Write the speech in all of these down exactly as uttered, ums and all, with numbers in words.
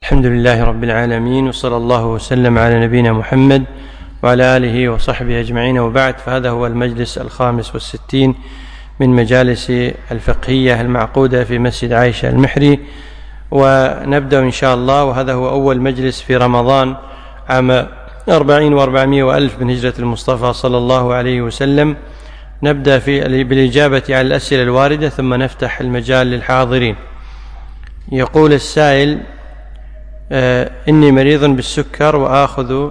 الحمد لله رب العالمين، وصلى الله وسلم على نبينا محمد وعلى آله وصحبه أجمعين، وبعد. فهذا هو المجلس الخامس والستين من مجالس الفقهية المعقودة في مسجد عائشة المحري، ونبدأ إن شاء الله. وهذا هو أول مجلس في رمضان عام أربعين وأربعمائة وألف من هجرة المصطفى صلى الله عليه وسلم. نبدأ في بالإجابة على الأسئلة الواردة، ثم نفتح المجال للحاضرين. يقول السائل: آه إني مريض بالسكر وآخذ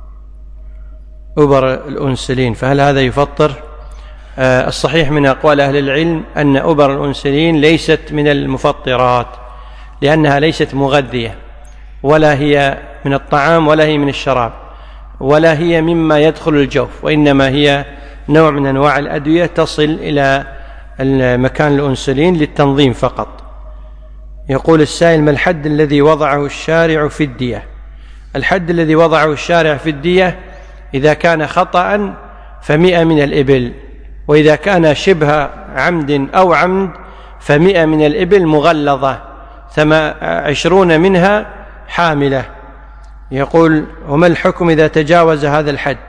أبر الأنسولين، فهل هذا يفطر؟ آه الصحيح من أقوال أهل العلم أن أبر الأنسولين ليست من المفطرات، لأنها ليست مغذية، ولا هي من الطعام ولا هي من الشراب ولا هي مما يدخل الجوف، وإنما هي نوع من أنواع الأدوية تصل إلى مكان الأنسولين للتنظيم فقط. يقول السائل: ما الحد الذي وضعه الشارع في الدية؟ الحد الذي وضعه الشارع في الدية إذا كان خطأ فمئة من الإبل، وإذا كان شبه عمد أو عمد فمئة من الإبل مغلظة، ثم عشرون منها حاملة. يقول: وما الحكم إذا تجاوز هذا الحد؟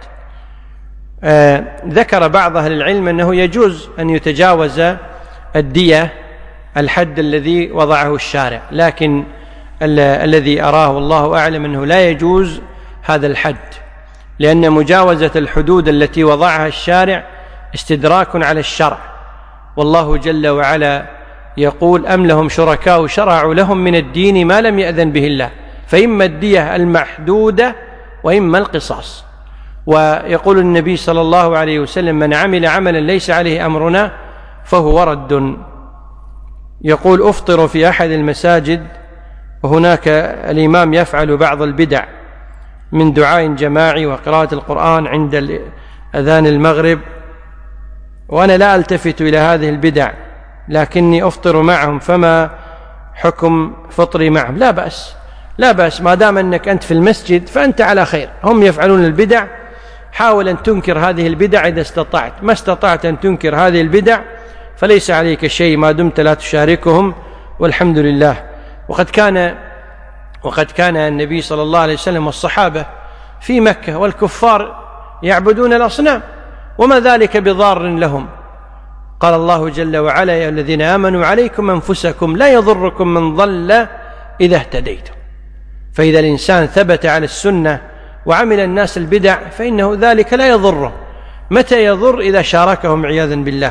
آه ذكر بعض أهل العلم أنه يجوز أن يتجاوز الدية الحد الذي وضعه الشارع، لكن ال الذي أراه والله أعلم أنه لا يجوز هذا الحد، لأن مجاوزة الحدود التي وضعها الشارع استدراك على الشرع، والله جل وعلا يقول: أم لهم شركاء شرعوا لهم من الدين ما لم يأذن به الله، فإما الدية المحدودة وإما القصاص. ويقول النبي صلى الله عليه وسلم: من عمل عملا ليس عليه أمرنا فهو رد. يقول: أفطر في أحد المساجد وهناك الإمام يفعل بعض البدع من دعاء جماعي وقراءة القرآن عند أذان المغرب، وأنا لا ألتفت إلى هذه البدع، لكني أفطر معهم، فما حكم فطري معهم؟ لا بأس، لا بأس، ما دام أنك أنت في المسجد فأنت على خير. هم يفعلون البدع، حاول أن تنكر هذه البدع إذا استطعت. ما استطعت أن تنكر هذه البدع فليس عليك شيء ما دمت لا تشاركهم، والحمد لله. وقد كان وقد كان النبي صلى الله عليه وسلم والصحابة في مكة والكفار يعبدون الأصنام، وما ذلك بضار لهم. قال الله جل وعلا: يا الذين آمنوا عليكم أنفسكم لا يضركم من ضل إذا اهتديتم. فإذا الإنسان ثبت على السنة وعمل الناس البدع فإنه ذلك لا يضره. متى يضر؟ إذا شاركهم عياذا بالله.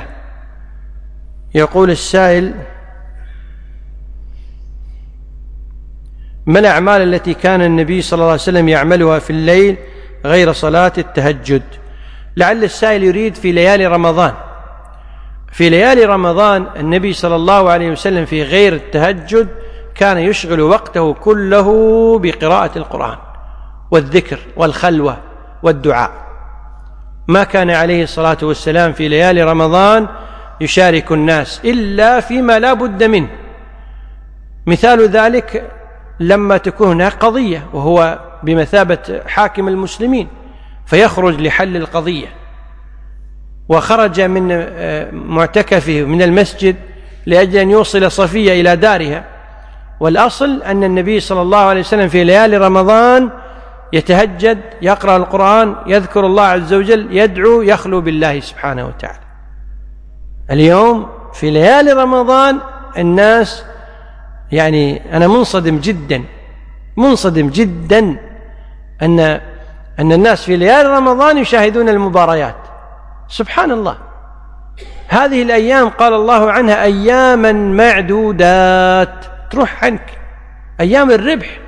يقول السائل: ما الأعمال التي كان النبي صلى الله عليه وسلم يعملها في الليل غير صلاة التهجد؟ لعل السائل يريد في ليالي رمضان. في ليالي رمضان النبي صلى الله عليه وسلم في غير التهجد كان يشغل وقته كله بقراءة القرآن والذكر والخلوة والدعاء. ما كان عليه الصلاة والسلام في ليالي رمضان يشارك الناس إلا فيما لا بد منه. مثال ذلك لما تكون هناك قضية وهو بمثابة حاكم المسلمين فيخرج لحل القضية، وخرج من معتكفه من المسجد لأجل أن يوصل صفية إلى دارها. والأصل أن النبي صلى الله عليه وسلم في ليالي رمضان يتهجد، يقرأ القرآن، يذكر الله عز وجل، يدعو، يخلو بالله سبحانه وتعالى. اليوم في ليالي رمضان الناس، يعني أنا منصدم جدا منصدم جدا أن أن الناس في ليالي رمضان يشاهدون المباريات. سبحان الله، هذه الأيام قال الله عنها أياما معدودات، تروح عنك أيام الربح،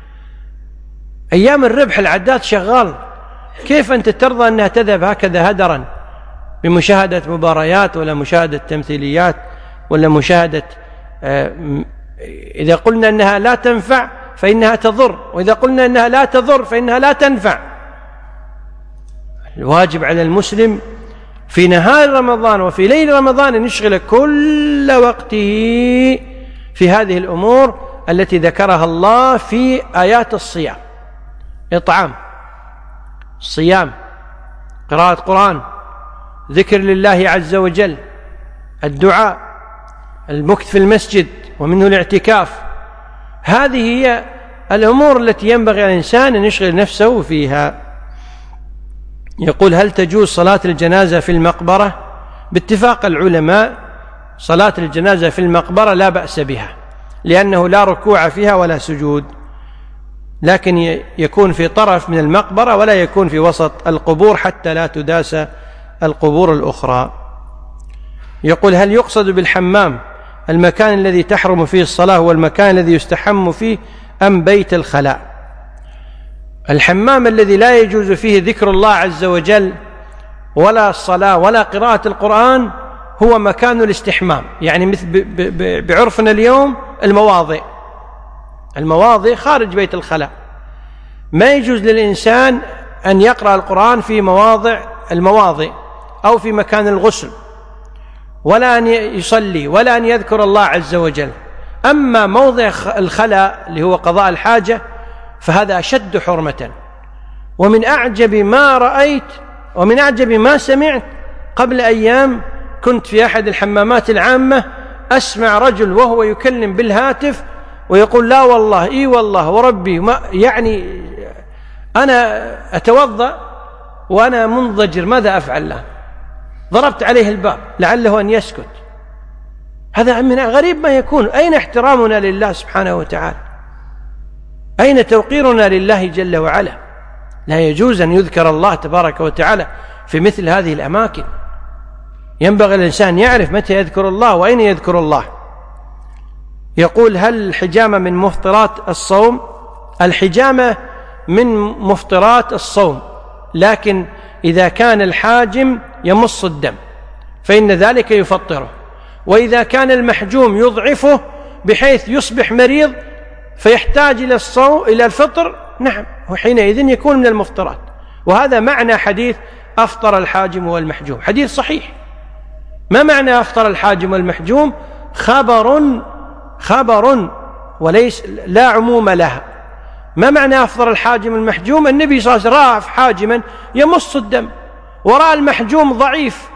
أيام الربح العداد شغال. كيف أنت ترضى أنها تذهب هكذا هدرا بمشاهدة مباريات ولا مشاهدة تمثيليات ولا مشاهدة آه إذا قلنا أنها لا تنفع فإنها تضر، وإذا قلنا أنها لا تضر فإنها لا تنفع. الواجب على المسلم في نهار رمضان وفي ليل رمضان أن يشغل كل وقته في هذه الأمور التي ذكرها الله في آيات الصيام: إطعام، صيام، قراءة قرآن، ذكر لله عز وجل، الدعاء، المكث في المسجد ومنه الاعتكاف. هذه هي الأمور التي ينبغي على الإنسان أن يشغل نفسه فيها. يقول: هل تجوز صلاة الجنازة في المقبرة؟ باتفاق العلماء صلاة الجنازة في المقبرة لا بأس بها، لأنه لا ركوع فيها ولا سجود، لكن يكون في طرف من المقبرة ولا يكون في وسط القبور حتى لا تداس القبور الأخرى. يقول: هل يقصد بالحمام المكان الذي تحرم فيه الصلاة هو المكان الذي يستحم فيه أم بيت الخلاء؟ الحمام الذي لا يجوز فيه ذكر الله عز وجل ولا الصلاة ولا قراءة القرآن هو مكان الاستحمام، يعني مثل بعرفنا اليوم المواضع المواضع خارج بيت الخلاء. ما يجوز للإنسان أن يقرأ القرآن في مواضع المواضع أو في مكان الغسل، ولا أن يصلي ولا أن يذكر الله عز وجل. أما موضع الخلاء اللي هو قضاء الحاجة فهذا أشد حرمة. ومن أعجب ما رأيت ومن أعجب ما سمعت، قبل أيام كنت في أحد الحمامات العامة أسمع رجل وهو يكلم بالهاتف ويقول: لا والله إي والله وربي ما يعني أنا أتوضأ وأنا منضجر، ماذا أفعل له؟ ضربت عليه الباب لعله أن يسكت. هذا من غريب ما يكون. أين احترامنا لله سبحانه وتعالى؟ أين توقيرنا لله جل وعلا؟ لا يجوز أن يذكر الله تبارك وتعالى في مثل هذه الأماكن. ينبغي الإنسان يعرف متى يذكر الله وأين يذكر الله. يقول: هل الحجامة من مفطرات الصوم؟ الحجامة من مفطرات الصوم، لكن إذا كان الحاجم يمص الدم فإن ذلك يفطره، وإذا كان المحجوم يضعفه بحيث يصبح مريض فيحتاج إلى الصوم إلى الفطر، نعم، وحينئذ يكون من المفطرات. وهذا معنى حديث أفطر الحاجم والمحجوم، حديث صحيح. ما معنى أفطر الحاجم والمحجوم؟ خبر خبر وليس لا عموم لها. ما معنى أفطر الحاجم المحجوم؟ النبي صلى الله عليه وسلم رأى حاجما يمص الدم ورأى المحجوم ضعيف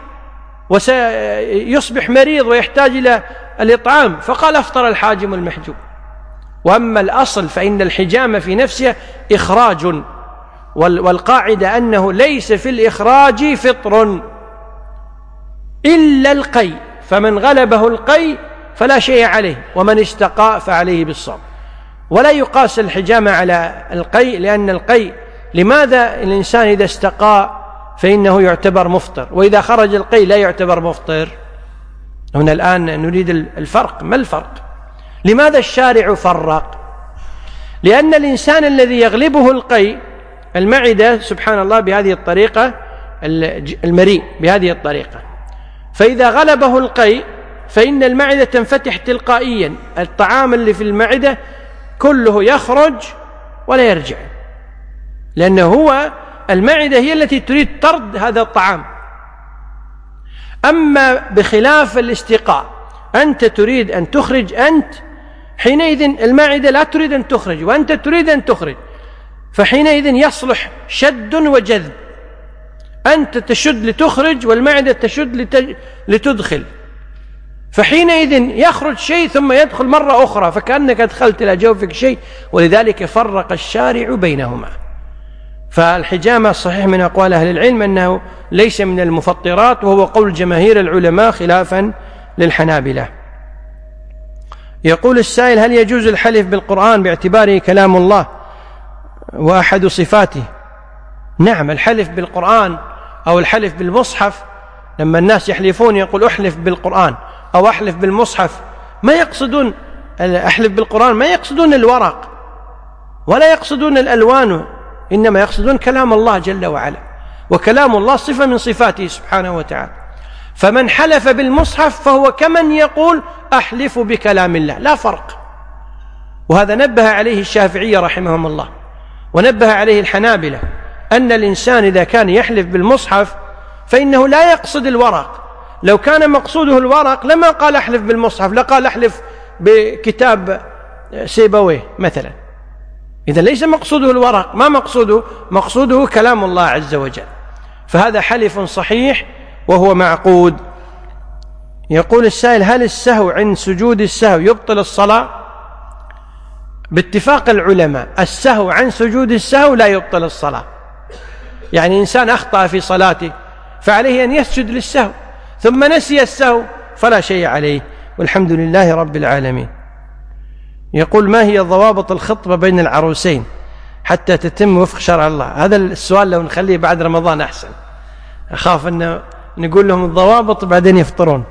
وسيصبح مريض ويحتاج إلى الإطعام، فقال أفطر الحاجم المحجوم. وأما الأصل فإن الحجامة في نفسها إخراج، والقاعدة أنه ليس في الإخراج فطر إلا القي، فمن غلبه القي فلا شيء عليه، ومن استقاء فعليه بالصوم. ولا يقاس الحجامة على القي، لأن القي لماذا الإنسان إذا استقاء فإنه يعتبر مفطر، وإذا خرج القي لا يعتبر مفطر؟ هنا الآن نريد الفرق. ما الفرق؟ لماذا الشارع فرق؟ لأن الإنسان الذي يغلبه القي، المعدة سبحان الله بهذه الطريقة، المريء بهذه الطريقة، فإذا غلبه القي فإن المعدة تنفتح تلقائيا، الطعام اللي في المعدة كله يخرج ولا يرجع، لأنه هو المعدة هي التي تريد طرد هذا الطعام. أما بخلاف الاستقاء، أنت تريد أن تخرج أنت، حينئذ المعدة لا تريد أن تخرج وأنت تريد أن تخرج، فحينئذ يصلح شد وجذب، أنت تشد لتخرج والمعدة تشد لتدخل، فحينئذ يخرج شيء ثم يدخل مرة أخرى، فكأنك أدخلت إلى جوفك شيء، ولذلك فرق الشارع بينهما. فالحجامة صحيح من أقوال أهل العلم أنه ليس من المفطرات، وهو قول جماهير العلماء خلافا للحنابلة. يقول السائل: هل يجوز الحلف بالقرآن باعتباره كلام الله وأحد صفاته؟ نعم، الحلف بالقرآن أو الحلف بالمصحف، لما الناس يحلفون يقول أحلف بالقرآن أو أحلف بالمصحف، ما يقصدون أحلف بالقرآن، ما يقصدون الورق ولا يقصدون الألوان، إنما يقصدون كلام الله جل وعلا، وكلام الله صفة من صفاته سبحانه وتعالى. فمن حلف بالمصحف فهو كمن يقول أحلف بكلام الله، لا فرق. وهذا نبه عليه الشافعية رحمهم الله، ونبه عليه الحنابلة، أن الإنسان إذا كان يحلف بالمصحف فإنه لا يقصد الورق. لو كان مقصوده الورق لما قال أحلف بالمصحف، لقال أحلف بكتاب سيبويه مثلا. إذا ليس مقصوده الورق، ما مقصوده؟ مقصوده كلام الله عز وجل، فهذا حلف صحيح وهو معقود. يقول السائل: هل السهو عند سجود السهو يبطل الصلاة؟ باتفاق العلماء السهو عن سجود السهو لا يبطل الصلاة. يعني إنسان أخطأ في صلاته فعليه أن يسجد للسهو، ثم نسي السهو فلا شيء عليه، والحمد لله رب العالمين. يقول: ما هي ضوابط الخطبة بين العروسين حتى تتم وفق شرع الله؟ هذا السؤال لو نخليه بعد رمضان أحسن، أخاف أن نقول لهم الضوابط بعدين يفطرون.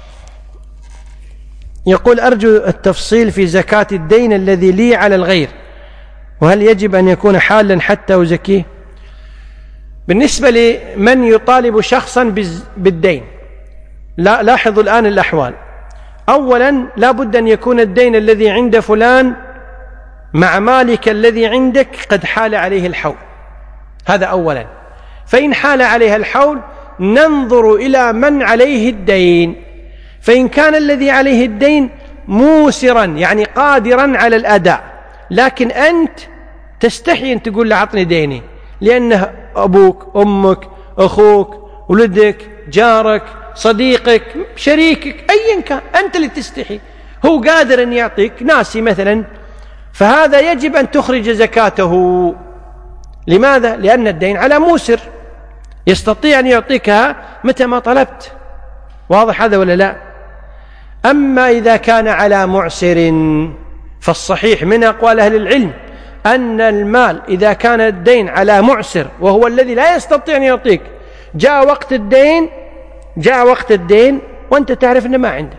يقول: أرجو التفصيل في زكاة الدين الذي لي على الغير، وهل يجب أن يكون حالا حتى أزكيه؟ بالنسبة لمن يطالب شخصا بالدين، لا لاحظوا الآن الأحوال. أولا لا بد أن يكون الدين الذي عند فلان مع مالك الذي عندك قد حال عليه الحول، هذا أولا. فإن حال عليها الحول ننظر إلى من عليه الدين، فإن كان الذي عليه الدين موسرا يعني قادرا على الأداء، لكن أنت تستحي أن تقول له أعطني ديني، لأنه أبوك، أمك، أخوك، ولدك، جارك، صديقك، شريكك، أيا كان، أنت اللي تستحي، هو قادر أن يعطيك، ناسي مثلا، فهذا يجب أن تخرج زكاته. لماذا؟ لأن الدين على موسر يستطيع أن يعطيكها متى ما طلبت. واضح هذا ولا لا؟ أما إذا كان على معسر فالصحيح من أقوال أهل العلم أن المال إذا كان الدين على معسر وهو الذي لا يستطيع أن يعطيك، جاء وقت الدين جاء وقت الدين وأنت تعرف أنه ما عنده،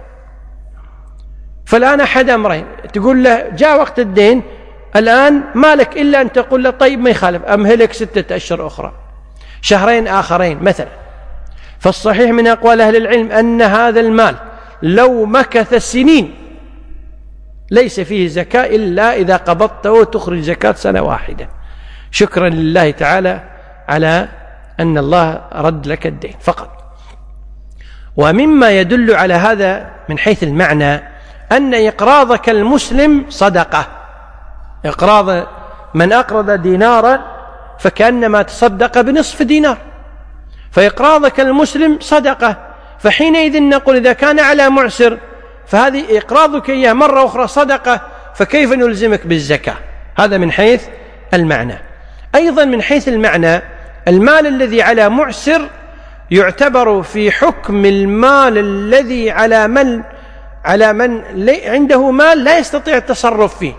فالآن أحد أمرين، تقول له جاء وقت الدين الآن مالك إلا أن تقول له طيب ما يخالف أمهلك ستة أشهر أخرى، شهرين آخرين مثلا. فالصحيح من أقوال أهل العلم أن هذا المال لو مكث سنين ليس فيه زكاة إلا إذا قبضته تخرج زكاة سنة واحدة، شكرا لله تعالى على أن الله رد لك الدين فقط. ومما يدل على هذا من حيث المعنى أن إقراضك المسلم صدقة. إقراض من أقرض دينارا فكأنما تصدق بنصف دينار، فإقراضك المسلم صدقة. فحينئذ نقول إذا كان على معسر فهذه إقراضك إياه مرة أخرى صدقة، فكيف نلزمك بالزكاة؟ هذا من حيث المعنى. أيضا من حيث المعنى المال الذي على معسر يعتبر في حكم المال الذي على من على من عنده مال لا يستطيع التصرف فيه.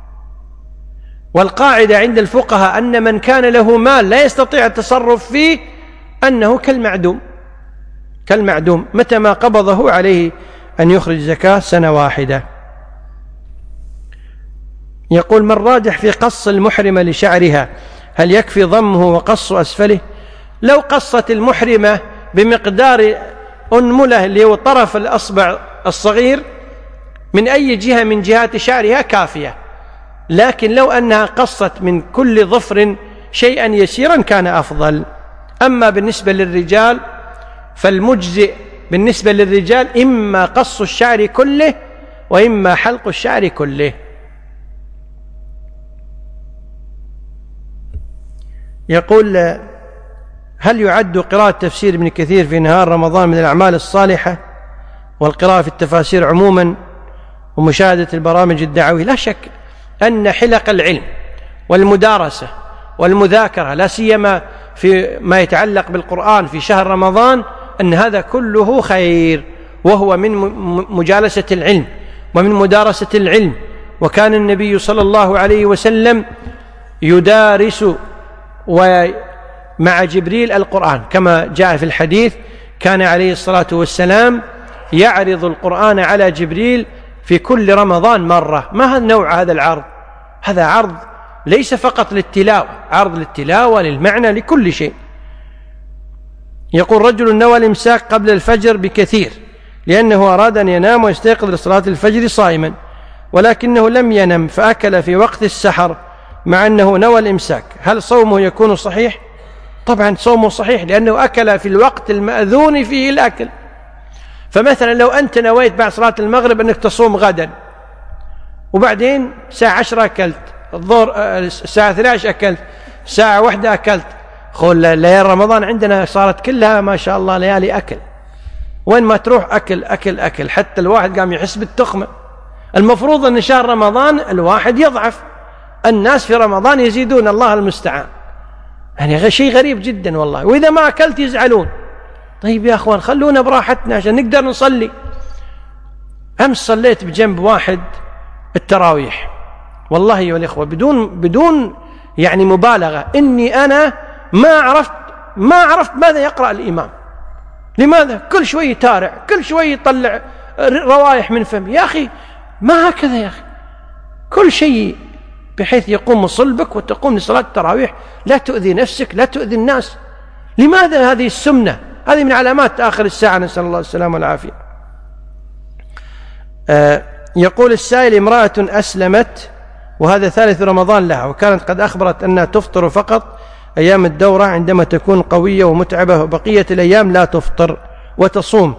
والقاعدة عند الفقهاء أن من كان له مال لا يستطيع التصرف فيه أنه كالمعدوم كالمعدوم متى ما قبضه عليه أن يخرج زكاة سنة واحدة. يقول: من راجح في قص المحرمة لشعرها، هل يكفي ضمه وقص أسفله؟ لو قصت المحرمة بمقدار أنملة اللي هو طرف الأصبع الصغير من أي جهة من جهات شعرها كافية، لكن لو أنها قصت من كل ظفر شيئا يسيرا كان أفضل. أما بالنسبة للرجال فالمجزئ بالنسبة للرجال إما قص الشعر كله وإما حلق الشعر كله. يقول: هل يعد قراءة تفسير ابن كثير في نهار رمضان من الأعمال الصالحة والقراءة في التفاسير عموما ومشاهدة البرامج الدعوية؟ لا شك أن حلق العلم والمدارسة والمذاكرة لا سيما في ما يتعلق بالقرآن في شهر رمضان أن هذا كله خير، وهو من مجالسة العلم ومن مدارسة العلم. وكان النبي صلى الله عليه وسلم يدارس ومع جبريل القرآن كما جاء في الحديث، كان عليه الصلاة والسلام يعرض القرآن على جبريل في كل رمضان مرة. ما هذا نوع هذا العرض؟ هذا عرض ليس فقط للتلاوة، عرض للتلاوة للمعنى لكل شيء. يقول: رجل نوى الإمساك قبل الفجر بكثير لأنه أراد أن ينام ويستيقظ لصلاة الفجر صائما، ولكنه لم ينم فأكل في وقت السحر مع أنه نوى الإمساك، هل صومه يكون صحيح؟ طبعا صومه صحيح لأنه أكل في الوقت المأذون فيه الأكل. فمثلا لو أنت نويت بعد صلاة المغرب أنك تصوم غدا، وبعدين ساعة عشرة أكلت، الظهر الساعة ثلاثة عشر أكلت، ساعة واحدة أكلت، خل ليالي رمضان عندنا صارت كلها ما شاء الله ليالي أكل، وين ما تروح أكل أكل أكل، حتى الواحد قام يحس بالتخمة. المفروض أن شهر رمضان الواحد يضعف، الناس في رمضان يزيدون، الله المستعان. يعني شيء غريب جدا والله. وإذا ما أكلت يزعلون. طيب يا أخوان خلونا براحتنا عشان نقدر نصلي. أمس صليت بجنب واحد التراويح، والله يا الإخوة بدون بدون يعني مبالغة، إني أنا ما عرفت ما عرفت ماذا يقرأ الإمام. لماذا؟ كل شوي يتارع، كل شوي يطلع روايح من فم. يا أخي ما هكذا يا أخي، كل شيء بحيث يقوم صلبك وتقوم لصلاة التراويح، لا تؤذي نفسك، لا تؤذي الناس. لماذا هذه السمنة؟ هذه من علامات آخر الساعة، نسأل الله السلامة والعافية. آه يقول السائل: امرأة أسلمت وهذا ثالث رمضان لها، وكانت قد أخبرت أنها تفطر فقط أيام الدورة عندما تكون قوية ومتعبة، وبقية الأيام لا تفطر وتصوم.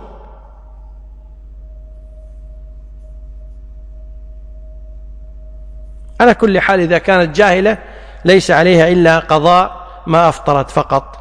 على كل حال إذا كانت جاهلة ليس عليها إلا قضاء ما أفطرت فقط.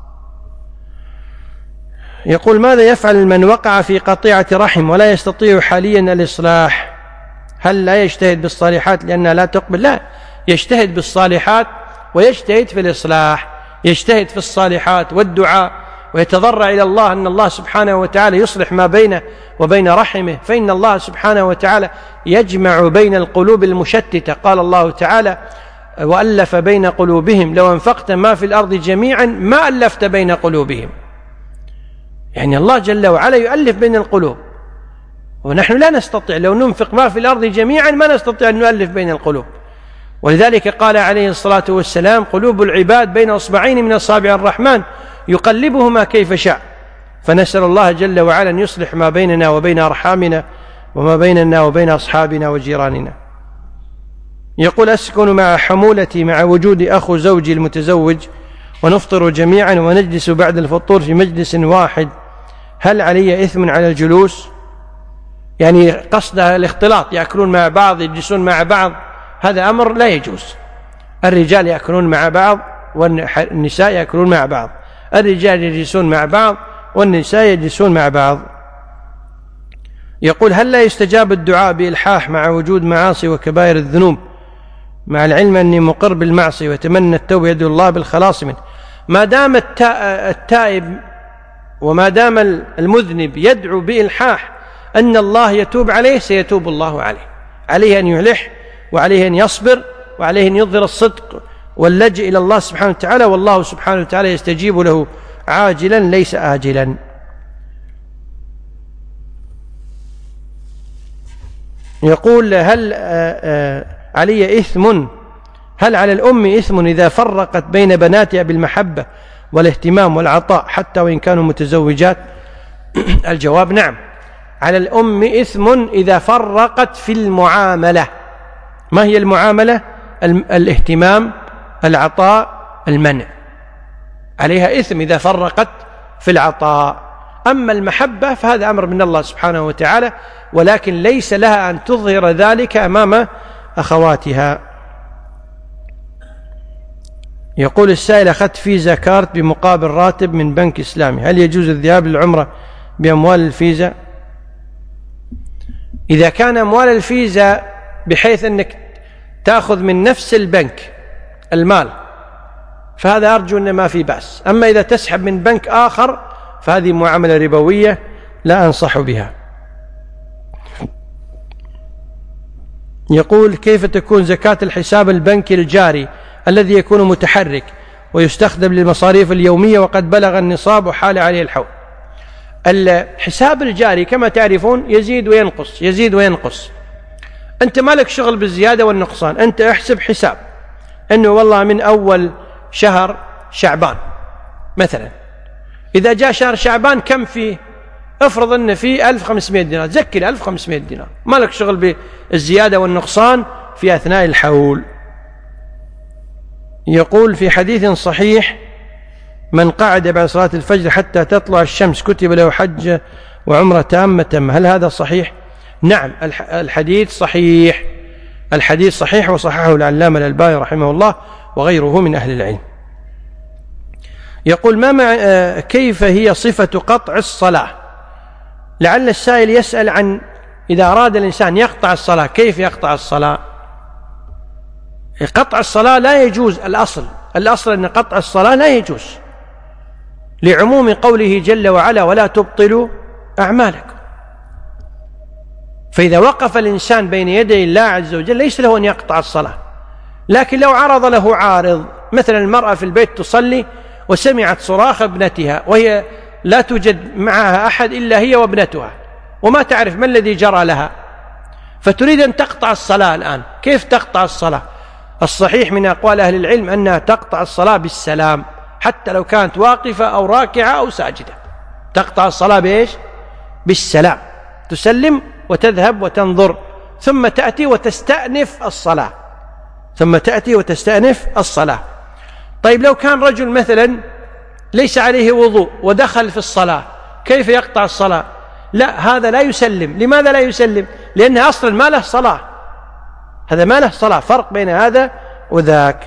يقول: ماذا يفعل من وقع في قطيعة رحم ولا يستطيع حاليا الإصلاح؟ هل لا يجتهد بالصالحات لأنها لا تقبل؟ لا، يجتهد بالصالحات ويجتهد في الإصلاح، يجتهد في الصالحات والدعاء ويتضرع إلى الله أن الله سبحانه وتعالى يصلح ما بينه وبين رحمه، فإن الله سبحانه وتعالى يجمع بين القلوب المشتتة. قال الله تعالى: وألف بين قلوبهم لو أنفقت ما في الأرض جميعا ما ألفت بين قلوبهم. يعني الله جل وعلا يؤلف بين القلوب، ونحن لا نستطيع، لو ننفق ما في الأرض جميعا ما نستطيع أن نؤلف بين القلوب. ولذلك قال عليه الصلاة والسلام: قلوب العباد بين أصبعين من أصابع الرحمن يقلبهما كيف شاء. فنسأل الله جل وعلا أن يصلح ما بيننا وبين أرحامنا وما بيننا وبين أصحابنا وجيراننا. يقول: أسكن مع حمولتي مع وجود أخو زوجي المتزوج، ونفطر جميعا ونجلس بعد الفطور في مجلس واحد، هل علي إثم على الجلوس؟ يعني قصدها الاختلاط، يأكلون مع بعض، يجلسون مع بعض، هذا أمر لا يجوز. الرجال يأكلون مع بعض والنساء يأكلون مع بعض، الرجال يجلسون مع بعض والنساء يجلسون مع بعض. يقول: هل لا يستجاب الدعاء بإلحاح مع وجود معاصي وكبائر الذنوب، مع العلم أني مقر بالمعصية ويتمنى التوبة يدعو الله بالخلاص منه؟ ما دام التائب وما دام المذنب يدعو بإلحاح أن الله يتوب عليه سيتوب الله عليه. عليه أن يلح، وعليه أن يصبر، وعليه أن يظهر الصدق واللجئ إلى الله سبحانه وتعالى، والله سبحانه وتعالى يستجيب له عاجلا ليس آجلا. يقول: هل علي إثم هل على الأم إثم إذا فرقت بين بناتها بالمحبة والاهتمام والعطاء حتى وإن كانوا متزوجات؟ الجواب: نعم، على الأم إثم إذا فرقت في المعاملة. ما هي المعاملة؟ الاهتمام، العطاء، المنع. عليها إثم إذا فرقت في العطاء. أما المحبة فهذا أمر من الله سبحانه وتعالى، ولكن ليس لها أن تظهر ذلك أمام أخواتها. يقول السائل: أخذت فيزا كارت بمقابل راتب من بنك إسلامي، هل يجوز الذهاب للعمرة بأموال الفيزا؟ إذا كان أموال الفيزا بحيث أنك تأخذ من نفس البنك المال فهذا أرجو أن ما في بأس. أما إذا تسحب من بنك آخر فهذه معاملة ربوية لا أنصح بها. يقول: كيف تكون زكاة الحساب البنكي الجاري الذي يكون متحرك ويستخدم للمصاريف اليومية وقد بلغ النصاب وحال عليه الحول؟ الحساب الجاري كما تعرفون يزيد وينقص يزيد وينقص. أنت مالك شغل بالزيادة والنقصان، أنت احسب حساب أنه والله من أول شهر شعبان مثلا، إذا جاء شهر شعبان كم فيه؟ افرض أن فيه ألف وخمسمائة دينار، زكي ألف وخمسمائة دينار، مالك شغل بالزيادة والنقصان في أثناء الحول. يقول: في حديث صحيح: من قعد بعد صلاة الفجر حتى تطلع الشمس كتب له حج وعمرة تامة، هل هذا صحيح؟ نعم، الحديث صحيح، الحديث صحيح، وصححه العلامة الألباني رحمه الله وغيره من أهل العلم. يقول: ما مع كيف هي صفة قطع الصلاة؟ لعل السائل يسأل عن إذا أراد الإنسان يقطع الصلاة كيف يقطع الصلاة؟ قطع الصلاة لا يجوز. الأصل الأصل أن قطع الصلاة لا يجوز لعموم قوله جل وعلا ولا تبطلوا أعمالكم. فإذا وقف الإنسان بين يدي الله عز وجل ليس له أن يقطع الصلاة. لكن لو عرض له عارض، مثلا المرأة في البيت تصلي وسمعت صراخ ابنتها وهي لا توجد معها أحد إلا هي وابنتها وما تعرف ما الذي جرى لها، فتريد أن تقطع الصلاة الآن، كيف تقطع الصلاة؟ الصحيح من أقوال أهل العلم أنها تقطع الصلاة بالسلام، حتى لو كانت واقفة أو راكعة أو ساجدة، تقطع الصلاة بإيش؟ بالسلام، تسلم وتذهب وتنظر، ثم تأتي وتستأنف الصلاة ثم تأتي وتستأنف الصلاة. طيب لو كان رجل مثلا ليس عليه وضوء ودخل في الصلاة، كيف يقطع الصلاة؟ لا، هذا لا يسلم. لماذا لا يسلم؟ لأنه أصلا ما له صلاة، هذا ما له صلاة، فرق بين هذا وذاك.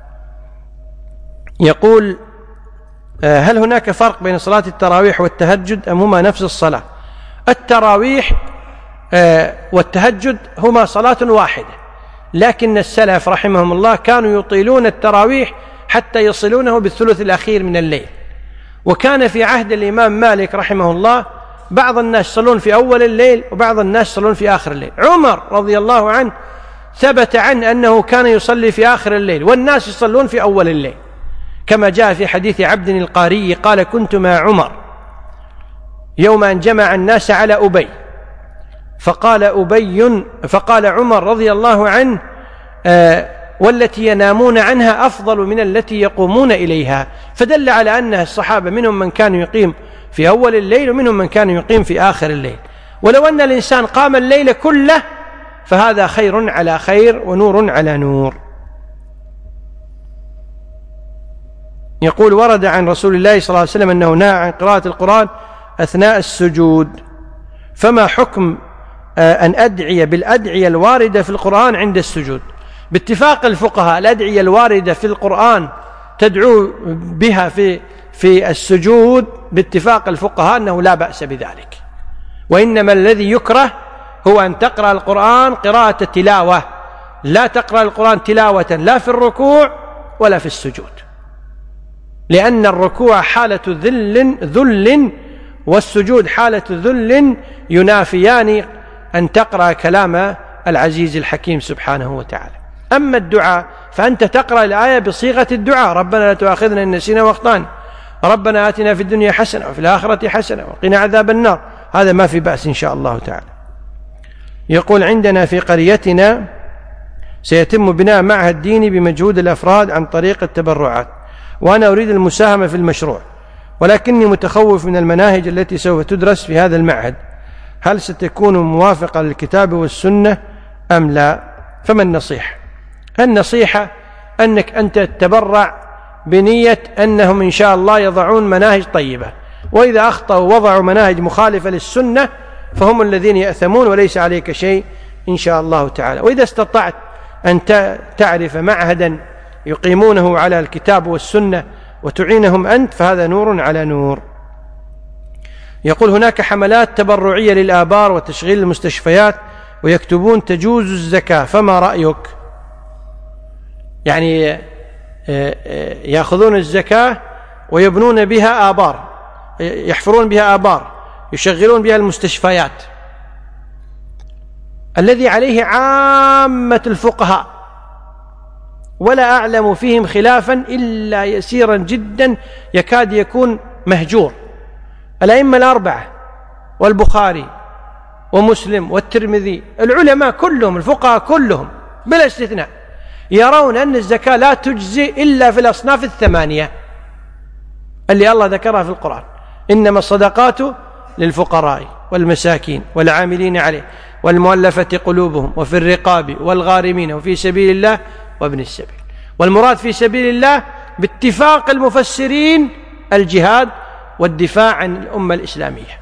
يقول هل هناك فرق بين صلاة التراويح والتهجد أم هما نفس الصلاة؟ التراويح والتهجد هما صلاة واحدة، لكن السلف رحمهم الله كانوا يطيلون التراويح حتى يصلونه بالثلث الأخير من الليل. وكان في عهد الإمام مالك رحمه الله بعض الناس يصلون في أول الليل وبعض الناس يصلون في آخر الليل. عمر رضي الله عنه ثبت عنه أنه كان يصلي في آخر الليل والناس يصلون في أول الليل، كما جاء في حديث عبد القاري قال كنت مع عمر يوم أن جمع الناس على أبي، فقال أبي فقال عمر رضي الله عنه آه والتي ينامون عنها أفضل من التي يقومون إليها، فدل على أن الصحابة منهم من كان يقيم في أول الليل ومنهم من كان يقيم في آخر الليل. ولو أن الإنسان قام الليل كله فهذا خير على خير ونور على نور. يقول ورد عن رسول الله صلى الله عليه وسلم أنه نهى عن قراءة القرآن أثناء السجود، فما حكم أن أدعي بالأدعية الواردة في القرآن عند السجود؟ باتفاق الفقهاء الأدعية الواردة في القرآن تدعو بها في في السجود باتفاق الفقهاء أنه لا بأس بذلك، وإنما الذي يكره هو أن تقرأ القرآن قراءة تلاوة، لا تقرأ القرآن تلاوة لا في الركوع ولا في السجود، لأن الركوع حالة ذل ذل والسجود حالة ذل ينافيان أن تقرأ كلام العزيز الحكيم سبحانه وتعالى. أما الدعاء فأنت تقرأ الآية بصيغة الدعاء، ربنا لا تؤاخذنا إن نسينا واخطأنا، ربنا آتنا في الدنيا حسنة وفي الآخرة حسنة وقنا عذاب النار، هذا ما في بأس إن شاء الله تعالى. يقول عندنا في قريتنا سيتم بناء معهد ديني بمجهود الأفراد عن طريق التبرعات، وأنا أريد المساهمة في المشروع، ولكني متخوف من المناهج التي سوف تدرس في هذا المعهد، هل ستكون موافقة للكتاب والسنة أم لا؟ فما النصيحة؟ النصيحة أنك أنت تتبرع بنية أنهم إن شاء الله يضعون مناهج طيبة، وإذا أخطأوا وضعوا مناهج مخالفة للسنة فهم الذين يأثمون وليس عليك شيء إن شاء الله تعالى. وإذا استطعت أن تعرف معهدا يقيمونه على الكتاب والسنة وتعينهم أنت فهذا نور على نور. يقول هناك حملات تبرعية للآبار وتشغيل المستشفيات ويكتبون تجوز الزكاة، فما رأيك؟ يعني يأخذون الزكاة ويبنون بها آبار، يحفرون بها آبار، يشغلون بها المستشفيات، الذي عليه عامة الفقهاء ولا أعلم فيهم خلافا إلا يسيرا جدا يكاد يكون مهجور. الأئمة الأربعة والبخاري ومسلم والترمذي، العلماء كلهم الفقهاء كلهم بلا استثناء يرون أن الزكاة لا تجزي إلا في الأصناف الثمانية اللي الله ذكرها في القرآن، إنما الصدقات للفقراء والمساكين والعاملين عليه والمؤلفة قلوبهم وفي الرقاب والغارمين وفي سبيل الله وابن السبيل. والمراد في سبيل الله باتفاق المفسرين الجهاد والدفاع عن الأمة الإسلامية.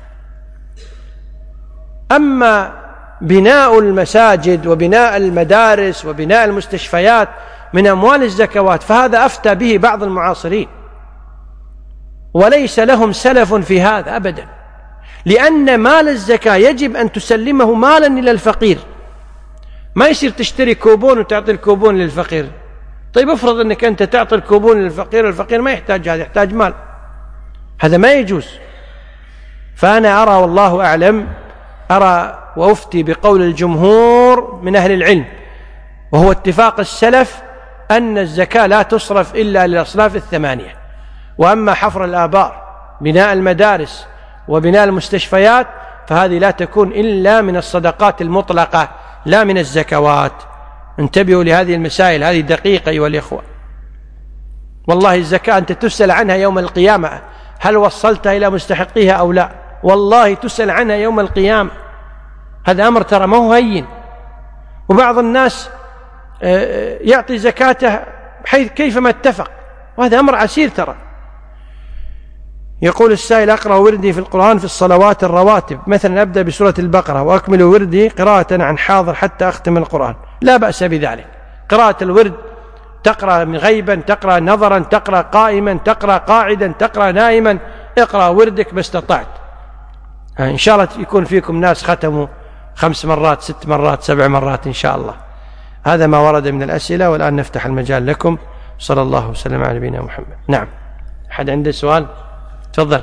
أما بناء المساجد وبناء المدارس وبناء المستشفيات من أموال الزكوات فهذا أفتى به بعض المعاصرين وليس لهم سلف في هذا أبدا، لأن مال الزكاة يجب أن تسلمه مالا إلى الفقير، ما يصير تشتري كوبون وتعطي الكوبون للفقير. طيب افرض أنك أنت تعطي الكوبون للفقير، الفقير ما يحتاج هذا، يحتاج مال، هذا ما يجوز. فأنا أرى والله أعلم، أرى وأفتي بقول الجمهور من أهل العلم، وهو اتفاق السلف، أن الزكاة لا تصرف إلا للأصناف الثمانية. وأما حفر الآبار، بناء المدارس، وبناء المستشفيات، فهذه لا تكون إلا من الصدقات المطلقة لا من الزكوات. انتبهوا لهذه المسائل، هذه دقيقة أيها الإخوة. والله الزكاة أنت تسأل عنها يوم القيامة، هل وصلتها إلى مستحقيها أو لا؟ والله تسأل عنها يوم القيامة. هذا أمر ترى ما هو هين. وبعض الناس يعطي زكاته حيث كيفما اتفق، وهذا أمر عسير ترى. يقول السائل: أقرأ وردي في القرآن في الصلوات الرواتب، مثلا أبدأ بسورة البقرة وأكمل وردي قراءة عن حاضر حتى أختم القرآن. لا بأس بذلك. قراءة الورد تقرأ من غيبا، تقرأ نظرا، تقرأ قائما، تقرأ قاعدا، تقرأ نائما، اقرأ وردك ما استطعت. إن شاء الله يكون فيكم ناس ختموا خمس مرات، ست مرات، سبع مرات إن شاء الله. هذا ما ورد من الأسئلة، والآن نفتح المجال لكم. صلى الله وسلم على نبينا محمد. نعم، أحد عنده سؤال؟ تفضل.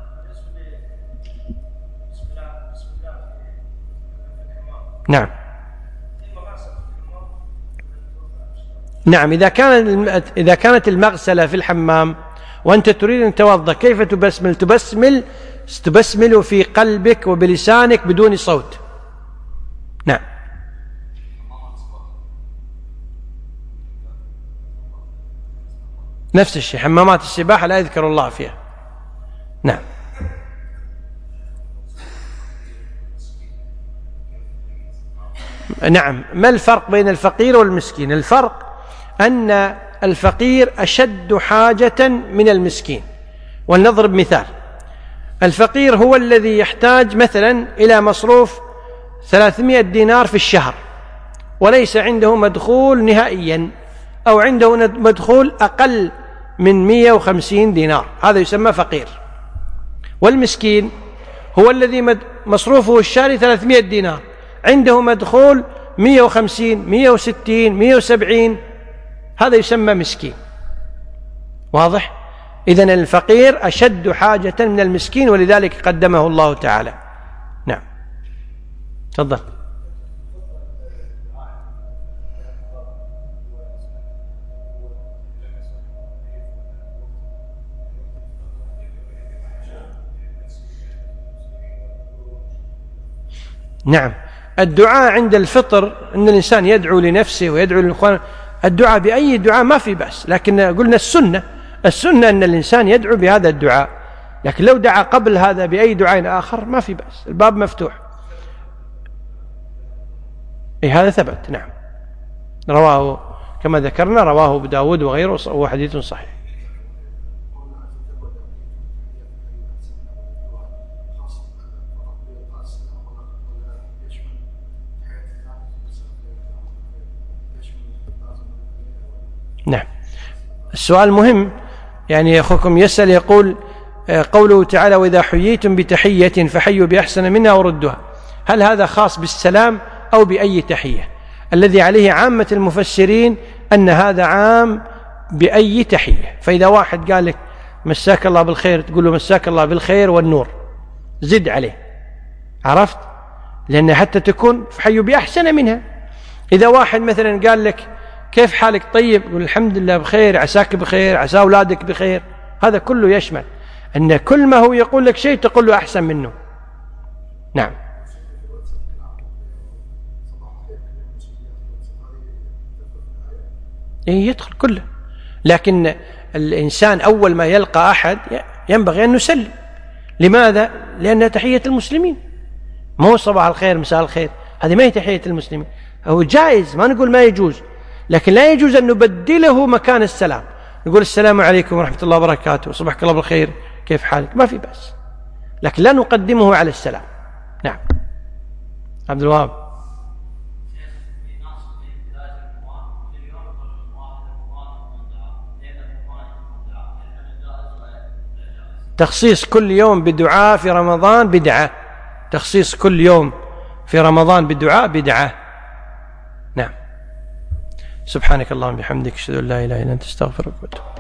نعم نعم إذا كان إذا كانت المغسلة في الحمام وأنت تريد أن تتوضأ، كيف تبسمل؟ تبسمل تبسمل في قلبك وبلسانك بدون صوت. نعم. نفس الشيء، حمامات السباحة لا يذكر الله فيها. نعم. نعم. ما الفرق بين الفقير والمسكين؟ الفرق أن الفقير أشد حاجة من المسكين. ولنضرب مثال: الفقير هو الذي يحتاج مثلا إلى مصروف ثلاثمائة دينار في الشهر، وليس عنده مدخول نهائيا، أو عنده مدخول أقل من مئة وخمسين دينار، هذا يسمى فقير. والمسكين هو الذي مصروفه الشهري ثلاثمائة دينار، عنده مدخول مئة وخمسين، مئة وستين، مئة وسبعين، هذا يسمى مسكين. واضح؟ إذن الفقير أشد حاجة من المسكين، ولذلك قدمه الله تعالى. نعم. تفضل. نعم. الدعاء عند الفطر أن الإنسان يدعو لنفسه ويدعو للإخوان، الدعاء بأي دعاء ما في بأس، لكن قلنا السنة السنة أن الإنسان يدعو بهذا الدعاء، لكن لو دعا قبل هذا بأي دعاء آخر ما في بأس، الباب مفتوح. إيه هذا ثبت. نعم. رواه كما ذكرنا، رواه أبو داود وغيره، وهو حديث صحيح. نعم. السؤال مهم، يعني أخوكم يسأل يقول: قوله تعالى: وإذا حييتم بتحية فحيوا بأحسن منها وردوها، هل هذا خاص بالسلام أو بأي تحية؟ الذي عليه عامة المفسرين أن هذا عام بأي تحية. فإذا واحد قال لك مساك الله بالخير، تقول له مساك الله بالخير والنور، زد عليه. عرفت؟ لأن حتى تكون فحيوا بأحسن منها. إذا واحد مثلا قال لك كيف حالك طيب، قل الحمد لله بخير، عساك بخير، عسى أولادك بخير، هذا كله يشمل أن كل ما هو يقول لك شيء تقول له أحسن منه. نعم. إيه يدخل كله، لكن الإنسان أول ما يلقى أحد ينبغي أن نسلم. لماذا؟ لأنها تحية المسلمين، ما هو صباح الخير مساء الخير، هذه ما هي تحية المسلمين. هو جائز، ما نقول ما يجوز، لكن لا يجوز أن نبدله مكان السلام، نقول السلام عليكم ورحمة الله وبركاته، صبحك الله بالخير، كيف حالك، ما في بأس، لكن لا نقدمه على السلام. نعم. عبد الوهاب. تخصيص كل يوم بدعاء في رمضان بدعة، تخصيص كل يوم في رمضان بدعاء بدعة. نعم. سبحانك اللهم وبحمدك، أشهد أن لا إله إلا أنت، أستغفرك وأتوب.